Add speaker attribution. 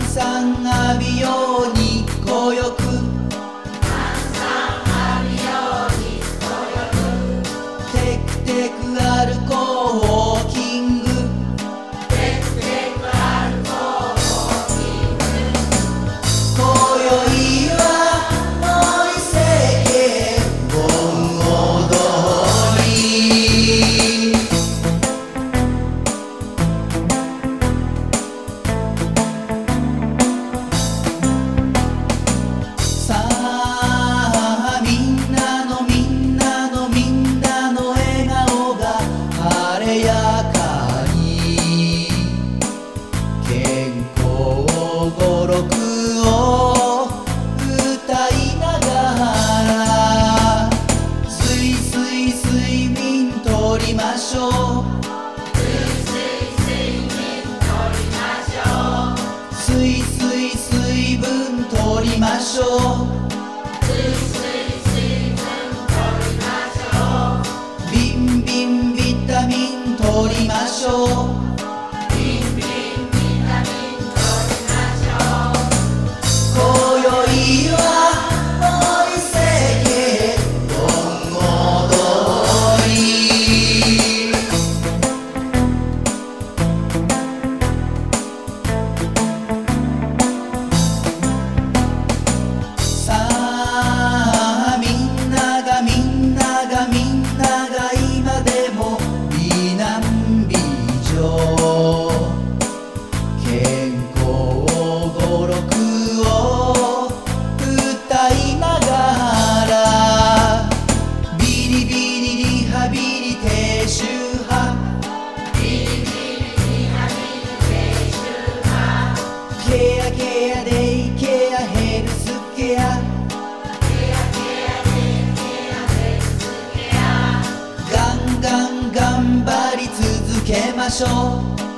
Speaker 1: さん浴びようにこよくテクテク歩こうウォーキング今宵は森世間盆踊りさあみんなのみんなのみんなの笑顔が晴れやかに健康語録を歌いながらすいすい睡眠とりましょうすいすい水分とりましょうビンビンビタミンとりましょう今宵は森世間盆踊りさあみんながみんながみんなが今でも美男美女健康語録を歌いながらビリビリリハビリテーション派ケアケアデイケアヘルスケアガンガン頑張り続けましょう